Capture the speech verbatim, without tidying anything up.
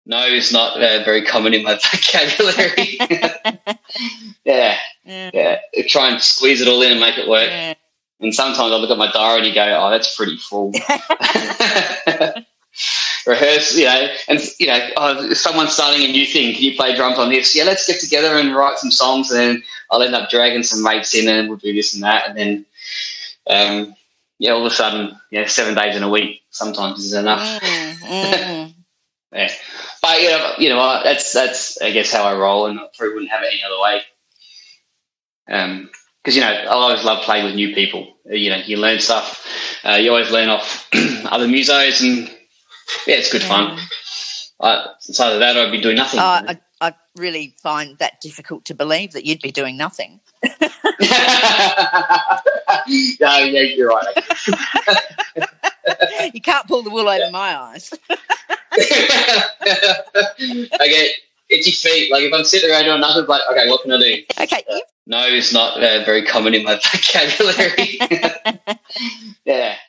No, it's not uh, very common in my vocabulary. yeah, yeah, yeah. Try and squeeze it all in and make it work. Yeah. And sometimes I look at my diary and you go, oh, that's pretty full. Rehearse, you know, and, you know, oh, if someone's starting a new thing, can you play drums on this? Yeah, let's get together and write some songs, and then I'll end up dragging some mates in and we'll do this and that. And then, um, yeah, all of a sudden, you know, seven days in a week sometimes is enough. Mm, mm. yeah. But, you know, you know, that's, that's I guess, how I roll, and I probably wouldn't have it any other way. Um, because, you know, I always love playing with new people. You know, you learn stuff. Uh, you always learn off other musos, and, yeah, it's good fun. Uh, it's either that or I'd be doing nothing. Uh, I, I really find that difficult to believe that you'd be doing nothing. no, yeah, you're right. You can't pull the wool over my eyes. I get itchy feet. Like, if I'm sitting around doing nothing, like, okay, what can I do? Okay. Uh, no, it's not uh, very common in my vocabulary. yeah.